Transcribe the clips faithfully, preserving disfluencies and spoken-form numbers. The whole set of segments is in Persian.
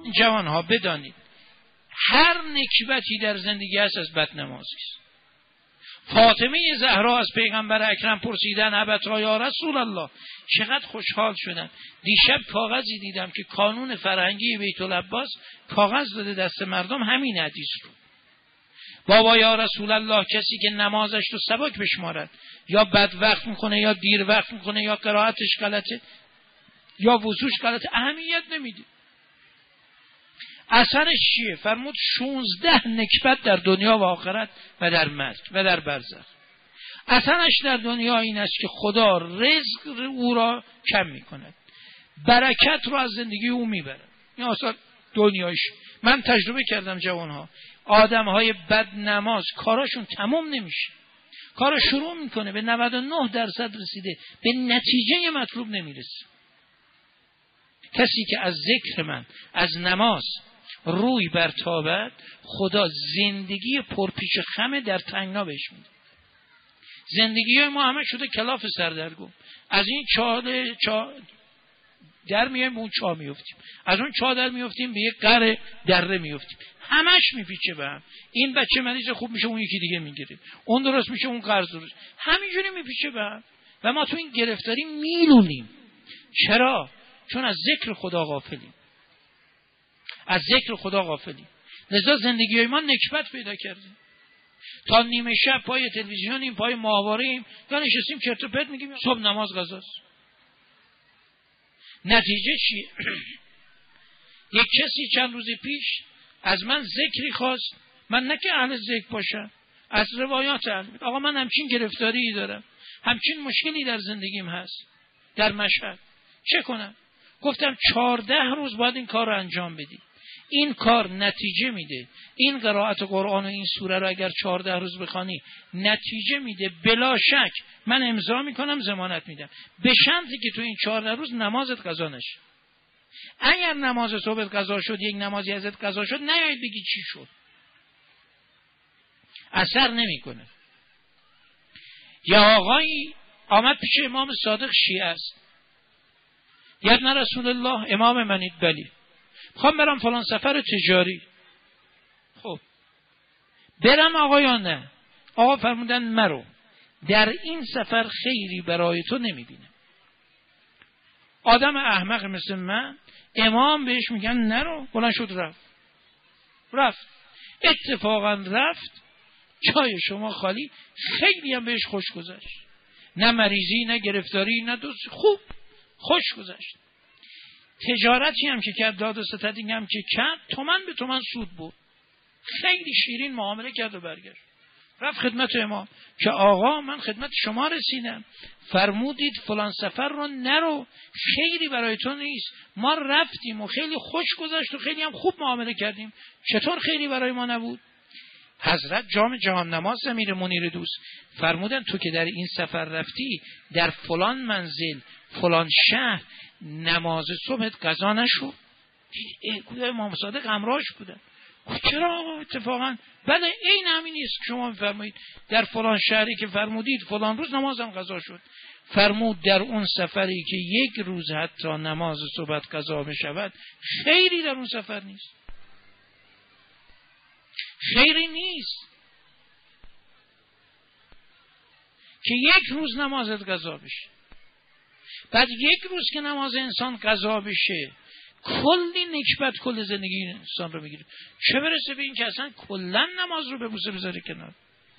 جوانها بدانید هر نکبتی در زندگی هست از بدنمازی است. فاطمه زهرا از پیغمبر اکرم پرسیدن ابتا یا رسول الله، چقدر خوشحال شدن. دیشب کاغذی دیدم که کانون فرهنگی بیت العباس کاغذ داده دست مردم همین حدیث رو. بابا یا رسول الله، کسی که نمازش رو سبک بشمارد، یا بد وقت میکنه یا دیر وقت میکنه یا قرائتش غلطه یا وضوش غلطه، اهمیت نمیده. اثرش چیه؟ فرمود شونزده نکبت در دنیا و آخرت و در مرگ و در برزخ. اثرش در دنیا این است که خدا رزق او را کم میکند، برکت رو از زندگی او میبرد. این اصلا دنیایش. من تجربه کردم جوانها، آدم های بد نماز کاراشون تمام نمیشه، کارا شروع میکنه به نود و نه درصد رسیده به نتیجه مطلوب نمیرسه. کسی که از ذکر من، از نماز روی برتابد، خدا زندگی پرپیچ خمه در تنگنا بهش میده. زندگی ما همه شده کلاف سردرگم. از این چاه چا در میایم به اون چاه میفتیم، از اون چاه در میفتیم به یک قره دره میفتیم، همش میپیچه به هم. این بچه مریض خوب میشه اون یکی دیگه میگیره، اون درست میشه اون قرض درست، همینجوری میپیچه به هم و ما تو این گرفتاری میلولیم. چرا؟ چون از ذکر خدا غافلیم، از ذکر خدا غافلیم. لذا زندگی ما نکبت پیدا کردیم. تا نیمه شب پای تلویزیونیم، پای ماهواره‌ایم، یا نشستیم چرت و پرت میگیم صبح نماز قضاست. نتیجه چیه؟ یک کسی چند روز پیش از من ذکری خواست، من نه که اهل ذکر باشم، از روایات اهل، آقا من همچین گرفتاری دارم، همچین مشکلی در زندگیم هست در مشهد، چه کنم؟ گفتم چهارده روز باید این کار رو انجام بدی. این کار نتیجه میده. این قرائت قرآن و این سوره رو اگر چهارده روز بخوانی نتیجه میده، بلا شک. من امضا میکنم، ضمانت میدم، به شرطی که تو این چهارده روز نمازت قضا نشه. اگر نماز صبح قضا شد، یک نمازی ازت قضا شد، نیایید بگی چی شد، اثر نمیکنه. یا آقایی آمد پیش امام صادق شیعه است، یا نه رسول الله امام منید، بلی میخوام برم فلان سفر تجاری. خب برم آقا یا نه؟ آقا فرمودن مرو، در این سفر خیری برای تو نمیبینم. آدم احمق مثل من، امام بهش میگن نرو، بلند شد رفت. رفت اتفاقا رفت، جای شما خالی، خیلی هم بهش خوش گذشت، نه مریضی نه گرفتاری نه دوست، خوب خوش گذشت. تجارتی هم که کرد، داد و ستدی هم که کرد، تومن به تومن سود بود، خیلی شیرین معامله کرد و برگشت. رفت خدمت امام که آقا من خدمت شما رسیدم، فرمودید فلان سفر رو نرو، خیلی برای تو نیست، ما رفتیم و خیلی خوش گذشت و خیلی هم خوب معامله کردیم، چطور خیلی برای ما نبود؟ حضرت جام جهان نماز امیر منیر دوست فرمودن تو که در این سفر رفتی، در فلان منزل فلان شهر نماز صبحت قضا نشد. کدای امام صادق همراهش بودن. چرا آقا اتفاقا؟ بله این همین است که شما میفرمایید، در فلان شهری که فرمودید فلان روز نمازم قضا شد. فرمود در اون سفری که یک روز حتی نماز صبح قضا بشود، خیری در اون سفر نیست، خیری نیست که یک روز نمازت قضا بشه. بعد یک روز که نماز انسان قضا بشه، کلی نکبت کل زندگی انسان رو میگیره، چه برسه به این که اصلا کلا نماز رو به بوسه بذاره کنار.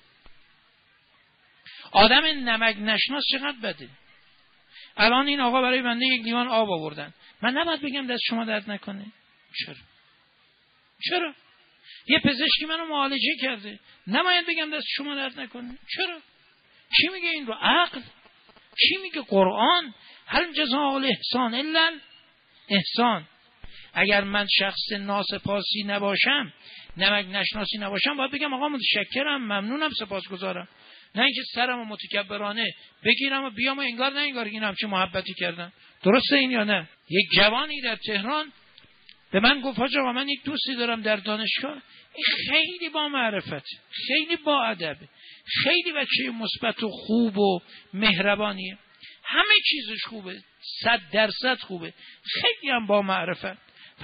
آدم نمک نشناس چقدر بده. الان این آقا برای بنده یک لیوان آب آوردن، من نباید بگم دست شما درد نکنه؟ چرا؟ چرا؟ یه پزشکی منو معالجه کرده، نباید بگم دست شما درد نکنه؟ چرا؟ چی میگه این رو؟ عقل. چی میگه قرآن؟ هل جزاء الاحسان الا احسان. اگر من شخص ناسپاسی نباشم، نمک نشناسی نباشم، باید بگم آقا متشکرم، ممنونم، سپاسگزارم، نه اینکه سرمو متکبرانه بگیرم و بیام و انگار نه انگار اینم چه محبتی کردن. درسته این یا نه؟ یک جوانی در تهران به من گفت حاج آقا من یک دوستی دارم در دانشگاه، این خیلی با معرفت، خیلی با ادب، خیلی بچه مثبت و خوب و مهربانیه، همه چیزش خوبه، صد درصد خوبه، خیلی هم با معرفت، فقط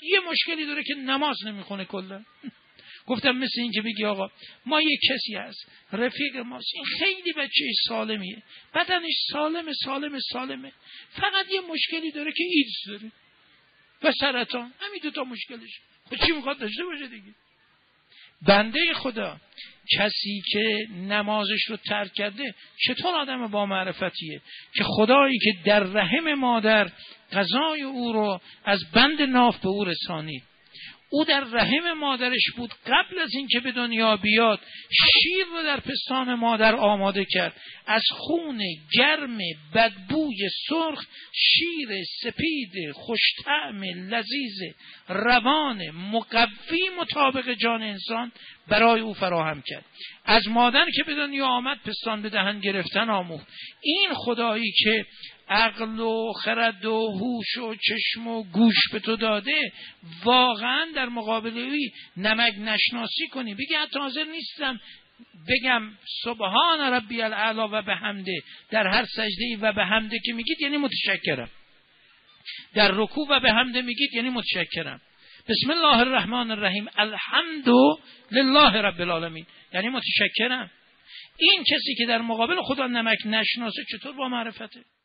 یه مشکلی داره که نماز نمیخونه کلا. گفتم مثل این که بگی آقا ما یک کسی هست رفیق ماست، این خیلی بچه سالمیه، بدنش سالمه سالمه سالمه، فقط یه مشکلی داره که ایدز داره و سرطان، همین دوتا مشکلش. خب چی میخواد داشته باشه دیگه؟ بنده خدا کسی که نمازش رو ترک کرده چطور آدم با معرفتیه که خدایی که در رحم مادر غذای او رو از بند ناف به او رسانید، او در رحم مادرش بود، قبل از اینکه به دنیا بیاد شیر رو در پستان مادر آماده کرد، از خون گرم بدبوی سرخ شیر سپید خوشطعم لذیذ روان مقوی مطابق جان انسان برای او فراهم کرد. از مادر که به دنیا آمد پستان به دهن گرفتن آموخت. این خدایی که عقل و خرد و هوش و چشم و گوش به تو داده، واقعا در مقابل اوی نمک نشناسی کنی، بگی حتی حاضر نیستم بگم سبحان ربی الاعلی و بحمده در هر سجده و بحمده که میگید یعنی متشکرم، در رکوع و بحمده میگید یعنی متشکرم، بسم الله الرحمن الرحیم الحمد لله رب العالمین یعنی متشکرم. این کسی که در مقابل خدا نمک نشناسه چطور با معرفته؟